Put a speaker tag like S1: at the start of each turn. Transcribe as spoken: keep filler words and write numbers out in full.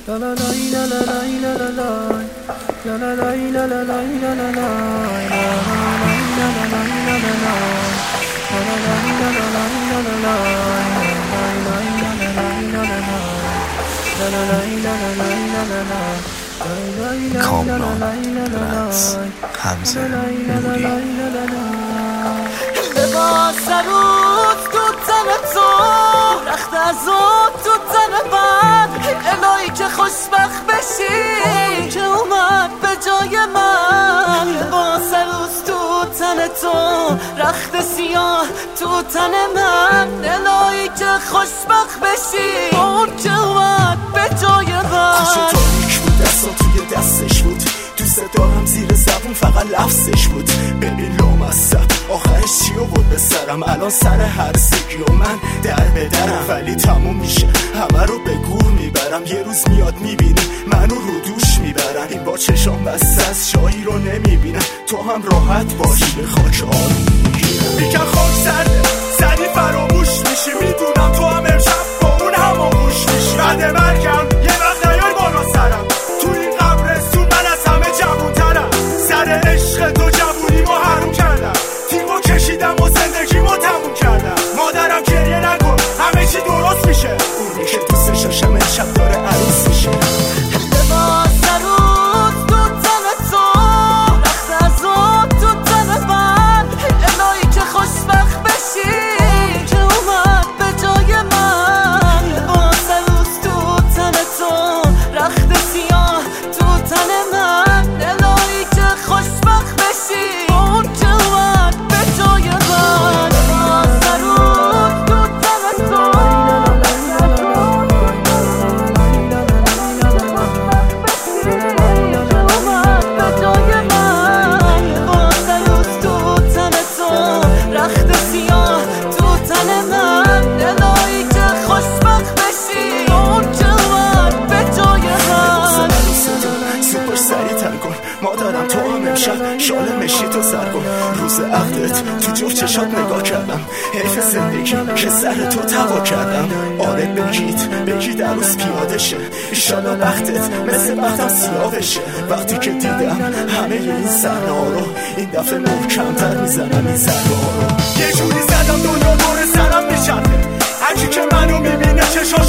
S1: کامران رقص حمزه نوری.
S2: لباس روز تو تن تو، رخت از اون تو تن من، الهی که خوشبخت بشی که اومد به جای من. لباس روز تو تن تو، رخت سیاه تو تن من، الهی که خوشبخت بشی اون که اومد به جای من.
S3: خوش تاریک بود، دستا توی دستش بود، دوست دارم زیر زبون فقط لفظش بود. ببین لامصب آخرش چی بود به سرم، الان سر هر سگی و من در به درم، ولی تموم میشه همه رو به گور میبرم. یه روز میاد میبینی منو رو دوش میبرم، این با چشام بسته از شاهی رو نمیبینم. تو هم راحت باشی به خاک آروم میگیرم. میگن خاک سرده سری فراموش میشی، میدونم تو هم امشب با اون هماموش میشی. بعد مرگم یه وقت نیای بالا سرم، تو این قبرستون من از همه جوونترم. سر عشق تو جوونیمو حروم کردم، تیمو کشیدم و زندگیمو تموم کردم. مادرم گریه نکن همه چی درست میشه، اونی که دوستش داشتم امشب داره عروس میشه.
S2: لباس روز تو تن تو، رخت از اون تو تن من، الهی که خوشبخت بشی که اومد به جای من. لباس روز تو تن تو، رخت سیاه تو تن من، الهی که خوشبخت بشی اون که اومد به جای من. لباس روز تو تن تو، رخت سیاه تو تن من، الهی که خوشبخت بشی اون که اومد به جای من.
S3: سوپر سریع تر کن مادرم، تو هم امشب شال مشی تو سر کن. روز عقدت تو جفت چشات نگاه کردم، حیف زندگی که سر تو توا کردم. آره بگید بگید عروس پیاده شه، ایشالا بختت مثل بختم سیاه بشه. وقتی که دیدم همه این صحنه ها رو، این دفعه محکم‌تر میزنم این ضربه ها رو. یه جوری زدم دنیا دور سرم میچرخه، هرکی که منو میبینه چشات